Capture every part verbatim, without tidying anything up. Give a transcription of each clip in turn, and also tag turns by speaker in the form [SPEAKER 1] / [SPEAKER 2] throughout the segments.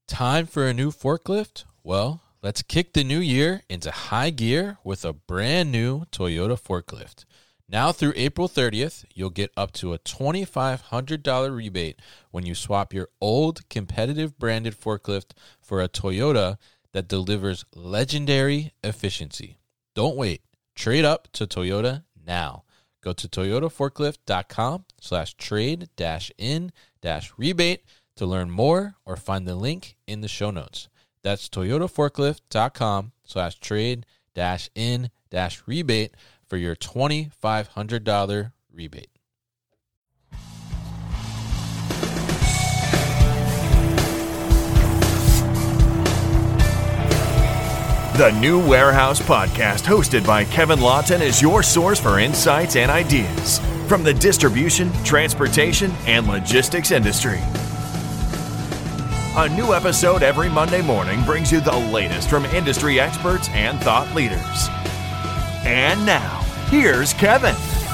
[SPEAKER 1] Time for a new forklift? Well, let's kick the new year into high gear with a brand new Toyota forklift. Now through April thirtieth, you'll get up to a two thousand five hundred dollars rebate when you swap your old competitive branded forklift for a Toyota that delivers legendary efficiency. Don't wait. Trade up to Toyota now. Go to toyotaforklift.com slash trade dash in dash rebate to learn more or find the link in the show notes. That's toyotaforklift.com slash trade dash in dash rebate for your two thousand five hundred dollars rebate.
[SPEAKER 2] The New Warehouse Podcast, hosted by Kevin Lawton, is your source for insights and ideas from the distribution, transportation, and logistics industry. A new episode every Monday morning brings you the latest from industry experts and thought leaders. And now, here's Kevin.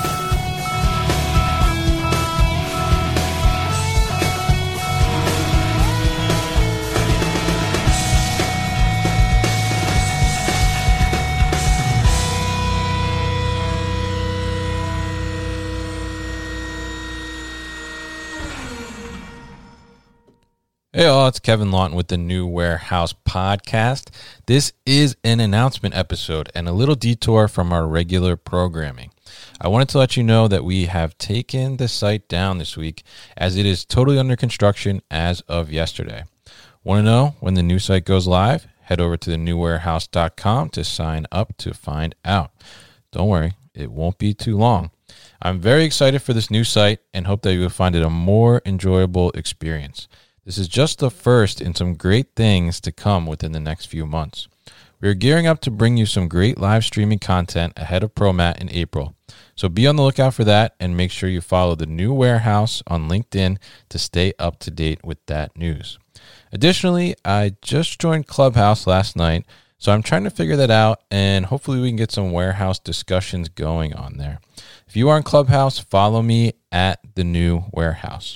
[SPEAKER 1] Hey all, it's Kevin Lawton with the New Warehouse Podcast. This is an announcement episode and a little detour from our regular programming. I wanted to let you know that we have taken the site down this week as it is totally under construction as of yesterday. Want to know when the new site goes live? Head over to the new warehouse dot com to sign up to find out. Don't worry, it won't be too long. I'm very excited for this new site and hope that you will find it a more enjoyable experience. This is just the first in some great things to come within the next few months. We are gearing up to bring you some great live streaming content ahead of ProMat in April. So be on the lookout for that and make sure you follow the New Warehouse on LinkedIn to stay up to date with that news. Additionally, I just joined Clubhouse last night, so I'm trying to figure that out and hopefully we can get some warehouse discussions going on there. If you are in Clubhouse, follow me at the New Warehouse.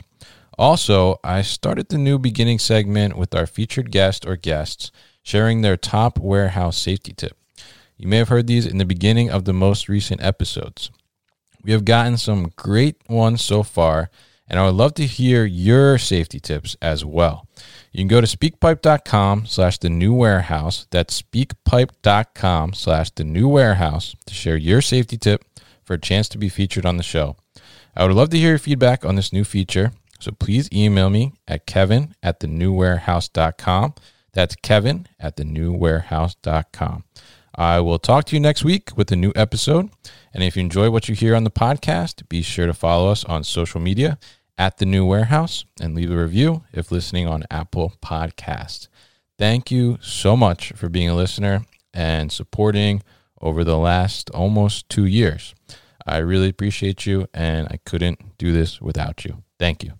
[SPEAKER 1] Also, I started the new beginning segment with our featured guest or guests sharing their top warehouse safety tip. You may have heard these in the beginning of the most recent episodes. We have gotten some great ones so far, and I would love to hear your safety tips as well. You can go to speakpipe.com slash the new warehouse. That's speakpipe.com slash the new warehouse to share your safety tip for a chance to be featured on the show. I would love to hear your feedback on this new feature. So please email me at kevin at the new warehouse dot com. That's kevin at the new warehouse dot com. I will talk to you next week with a new episode. And if you enjoy what you hear on the podcast, be sure to follow us on social media at The New Warehouse and leave a review if listening on Apple Podcasts. Thank you so much for being a listener and supporting over the last almost two years. I really appreciate you, and I couldn't do this without you. Thank you.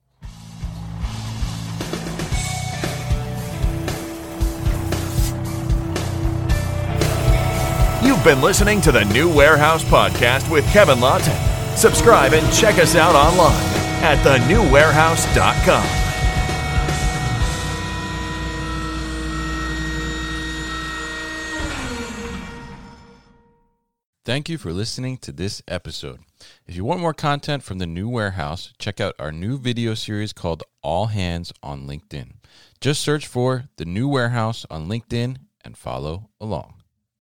[SPEAKER 2] You've been listening to the New Warehouse Podcast with Kevin Lawton. Subscribe and check us out online at the new warehouse dot com.
[SPEAKER 1] Thank you for listening to this episode. If you want more content from the New Warehouse, check out our new video series called All Hands on LinkedIn. Just search for the New Warehouse on LinkedIn and follow along.